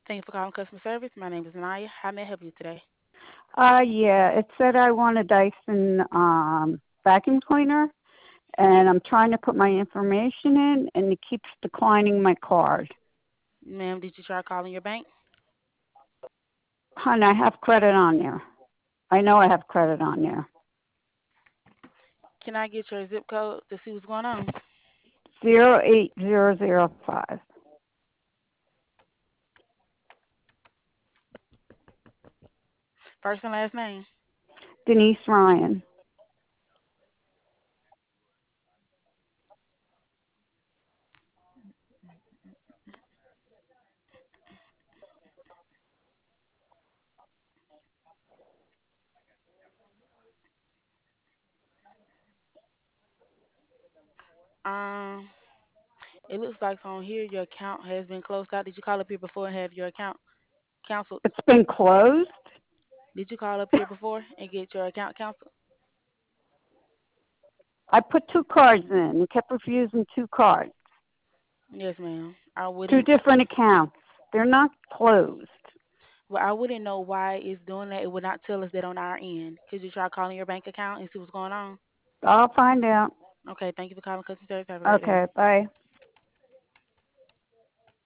Thank you for calling customer service. My name is Naya. How may I help you today? Yeah, it said I want a Dyson vacuum cleaner, and I'm trying to put my information in, and it keeps declining my card. Ma'am, did you try calling your bank? Hon, I have credit on there. I know I have credit on there. Can I get your zip code to see what's going on? 08005. First and last name. Denise Ryan. Um, it looks like on here your account has been closed out. Did you call up here before and have your account canceled? It's been closed. Did you call up here before and get your account canceled? I put two cards in and kept refusing two cards. Yes, ma'am. I Two wouldn't. different accounts. They're not closed. Well, I wouldn't know why it's doing that. It would not tell us that on our end. Could you try calling your bank account and see what's going on? I'll find out. Okay. Thank you for calling customer service. Have a great day. Okay, bye.